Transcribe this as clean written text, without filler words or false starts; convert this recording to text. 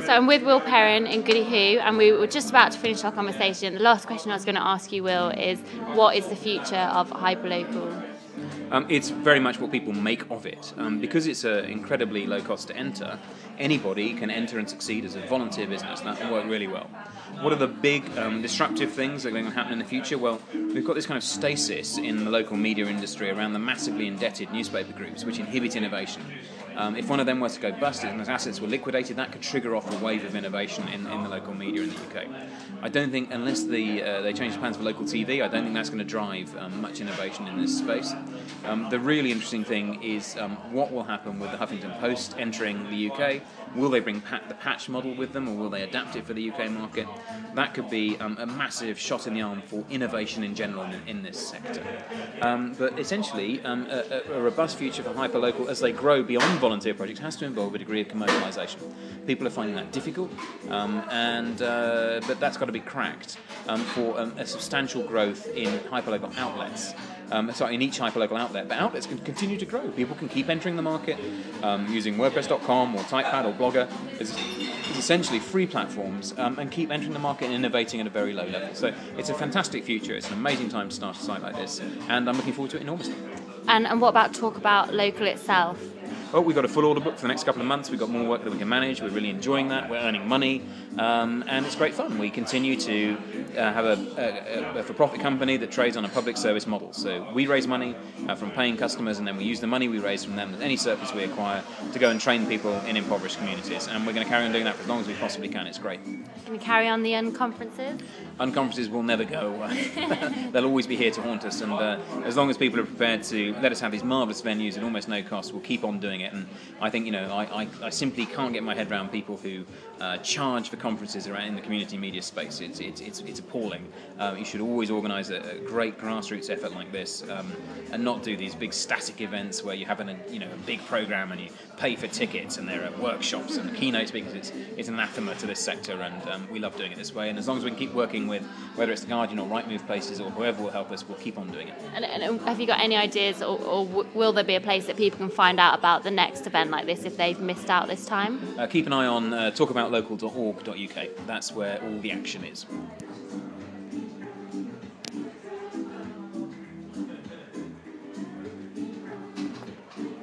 So I'm with Will Perrin in Goody Who, and we were just about to finish our conversation. The last question I was going to ask you, Will, is what is the future of hyperlocal? It's very much what people make of it. Because it's incredibly low cost to enter, anybody can enter and succeed as a volunteer business. That can work really well. What are the big disruptive things that are going to happen in the future? Well, we've got this kind of stasis in the local media industry around the massively indebted newspaper groups, which inhibit innovation. If one of them was to go bust and those assets were liquidated, that could trigger off a wave of innovation in the local media in the UK. I don't think, unless they change the plans for local TV, I don't think that's going to drive much innovation in this space. The really interesting thing is what will happen with the Huffington Post entering the UK. Will they bring the patch model with them, or will they adapt it for the UK market? That could be a massive shot in the arm for innovation in general in this sector. But essentially, a robust future for hyperlocal as they grow beyond volunteer projects has to involve a degree of commercialisation. People are finding that difficult, but that's got to be cracked for a substantial growth in hyperlocal outlets. In each hyperlocal outlet. But outlets can continue to grow. People can keep entering the market using WordPress.com or TypePad or Blogger. It's essentially free platforms and keep entering the market and innovating at a very low level. So it's a fantastic future. It's an amazing time to start a site like this, and I'm looking forward to it enormously. And what about talk about local itself? Oh, we've got a full order book for the next couple of months. We've got more work that we can manage. We're really enjoying that. We're earning money, and it's great fun. We continue to have a for-profit company that trades on a public service model. So we raise money from paying customers, and then we use the money we raise from them, any surplus we acquire, to go and train people in impoverished communities. And we're going to carry on doing that for as long as we possibly can. It's great. Can we carry on the unconferences? Unconferences will never go away. They'll always be here to haunt us, and as long as people are prepared to let us have these marvellous venues at almost no cost, we'll keep on doing it. And I think, I simply can't get my head around people who charge for conferences around in the community media space. It's appalling. You should always organise a great grassroots effort like this, and not do these big static events where you have a big programme and you pay for tickets and there are workshops and keynote speakers. It's anathema to this sector, and we love doing it this way. And as long as we can keep working with whether it's the Guardian or Rightmove Places or whoever will help us, we'll keep on doing it. And have you got any ideas, or will there be a place that people can find out about the next event like this if they've missed out this time? Keep an eye on talkaboutlocal.org.uk. That's where all the action is.